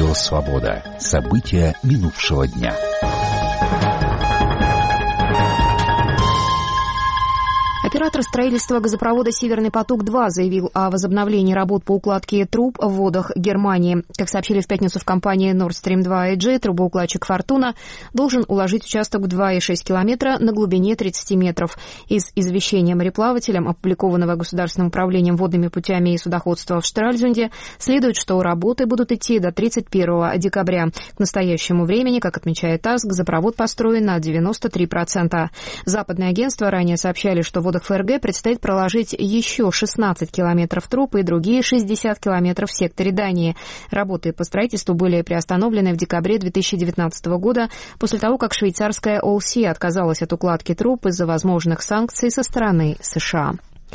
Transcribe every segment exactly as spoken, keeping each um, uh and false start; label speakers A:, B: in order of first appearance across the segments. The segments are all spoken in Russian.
A: Радио «Свобода». События минувшего дня.
B: Оператор строительства газопровода «Северный поток-два» заявил о возобновлении работ по укладке труб в водах Германии. Как сообщили в пятницу в компании Nord Stream два эй джи, трубоукладчик «Фортуна» должен уложить участок в два и шесть километра на глубине тридцати метров. Из извещения мореплавателям, опубликованного Государственным управлением водными путями и судоходства в Штральзунде, следует, что работы будут идти до тридцать первого декабря. К настоящему времени, как отмечает ТАСС, газопровод построен на девяносто три процента. Западные агентства ранее сообщали, что в водах ФРГ предстоит проложить еще шестнадцать километров труб и другие шестьдесят километров в секторе Дании. Работы по строительству были приостановлены в декабре две тысячи девятнадцатого года после того, как швейцарская Олси отказалась от укладки труб из-за возможных санкций со стороны США.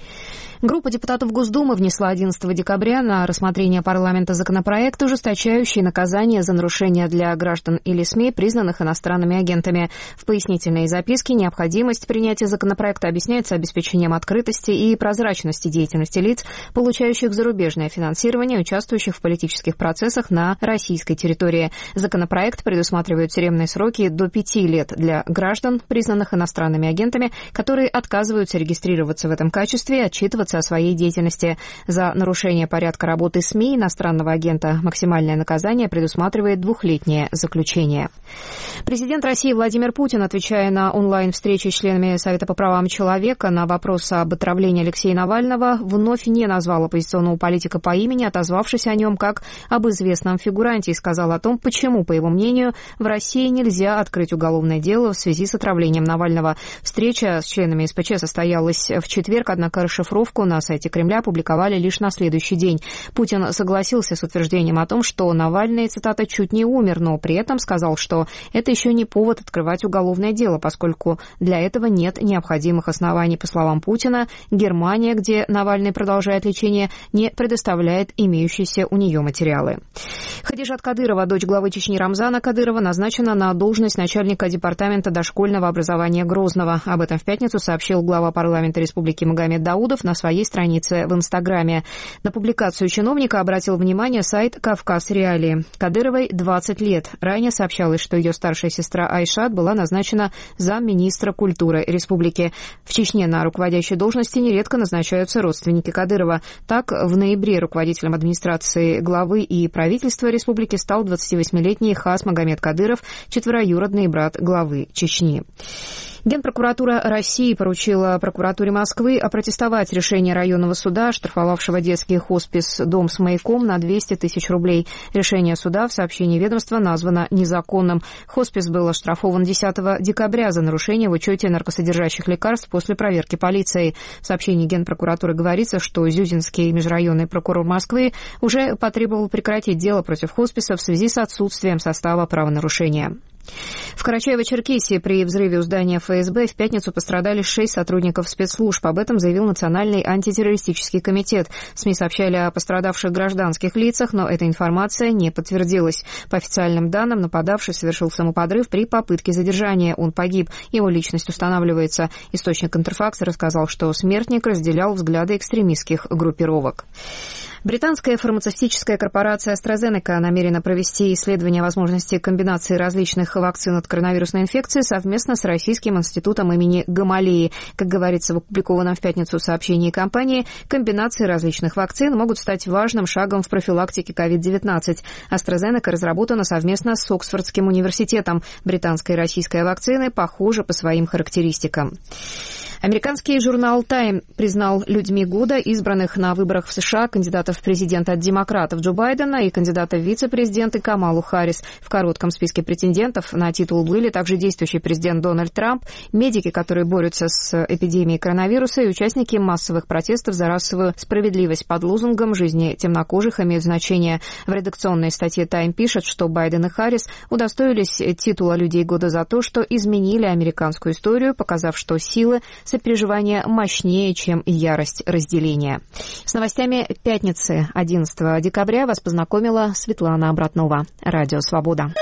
B: Группа депутатов Госдумы внесла одиннадцатого декабря на рассмотрение парламента законопроект, ужесточающий наказание за нарушения для граждан или СМИ, признанных иностранными агентами. В пояснительной записке необходимость принятия законопроекта объясняется обеспечением открытости и прозрачности деятельности лиц, получающих зарубежное финансирование, участвующих в политических процессах на российской территории. Законопроект предусматривает тюремные сроки до пяти лет для граждан, признанных иностранными агентами, которые отказываются регистрироваться в этом качестве и отчитываться о своей деятельности. За нарушение порядка работы СМИ иностранного агента максимальное наказание предусматривает двухлетнее заключение. Президент России Владимир Путин, отвечая на онлайн-встрече с членами Совета по правам человека на вопрос об отравлении Алексея Навального, вновь не назвал оппозиционного политика по имени, отозвавшись о нем как об известном фигуранте, и сказал о том, почему, по его мнению, в России нельзя открыть уголовное дело в связи с отравлением Навального. Встреча с членами СПЧ состоялась в четверг, однако расшифровку на сайте Кремля опубликовали лишь на следующий день. Путин согласился с утверждением о том, что Навальный, цитата, «чуть не умер», но при этом сказал, что это еще не повод открывать уголовное дело, поскольку для этого нет необходимых оснований. По словам Путина, Германия, где Навальный продолжает лечение, не предоставляет имеющиеся у нее материалы. Хадижат Кадырова, дочь главы Чечни Рамзана Кадырова, назначена на должность начальника департамента дошкольного образования Грозного. Об этом в пятницу сообщил глава парламента Республики Магомед Даудов на своей странице в Инстаграме. На публикацию чиновника обратил внимание сайт «Кавказ Реалии». Кадыровой двадцать лет. Ранее сообщалось, что ее старшая сестра Айшат была назначена замминистра культуры республики. В Чечне на руководящей должности нередко назначаются родственники Кадырова. Так, в ноябре руководителем администрации главы и правительства республики стал двадцативосьмилетний Хас Магомед Кадыров, четвероюродный брат главы Чечни. Генпрокуратура России поручила прокуратуре Москвы опротестовать решение районного суда, оштрафовавшего детский хоспис «Дом с маяком» на двести тысяч рублей. Решение суда в сообщении ведомства названо незаконным. Хоспис был оштрафован десятого декабря за нарушение в учете наркосодержащих лекарств после проверки полицией. В сообщении Генпрокуратуры говорится, что Зюзинский межрайонный прокурор Москвы уже потребовал прекратить дело против хосписа в связи с отсутствием состава правонарушения. В Карачаево-Черкесии при взрыве у здания эф эс бэ в пятницу пострадали шесть сотрудников спецслужб. Об этом заявил Национальный антитеррористический комитет. СМИ сообщали о пострадавших гражданских лицах, но эта информация не подтвердилась. По официальным данным, нападавший совершил самоподрыв при попытке задержания. Он погиб. Его личность устанавливается. Источник Интерфакса рассказал, что смертник разделял взгляды экстремистских группировок. Британская фармацевтическая корпорация AstraZeneca намерена провести исследование возможности комбинации различных вакцин от коронавирусной инфекции совместно с Российским институтом имени Гамалеи. Как говорится в опубликованном в пятницу сообщении компании, комбинации различных вакцин могут стать важным шагом в профилактике ковид девятнадцать. AstraZeneca разработана совместно с Оксфордским университетом. Британская и российская вакцины похожи по своим характеристикам. Американский журнал «Тайм» признал людьми года избранных на выборах в США кандидатов в президенты от демократов Джо Байдена и кандидата в вице-президенты Камалу Харрис. В коротком списке претендентов на титул были также действующий президент Дональд Трамп, медики, которые борются с эпидемией коронавируса, и участники массовых протестов за расовую справедливость под лозунгом «Жизни темнокожих имеют значение». В редакционной статье «Тайм» пишет, что Байден и Харрис удостоились титула людей года за то, что изменили американскую историю, показав, что силы сопереживания мощнее, чем ярость разделения. С новостями пятницы одиннадцатого декабря вас познакомила Светлана Обратнова. Радио «Свобода».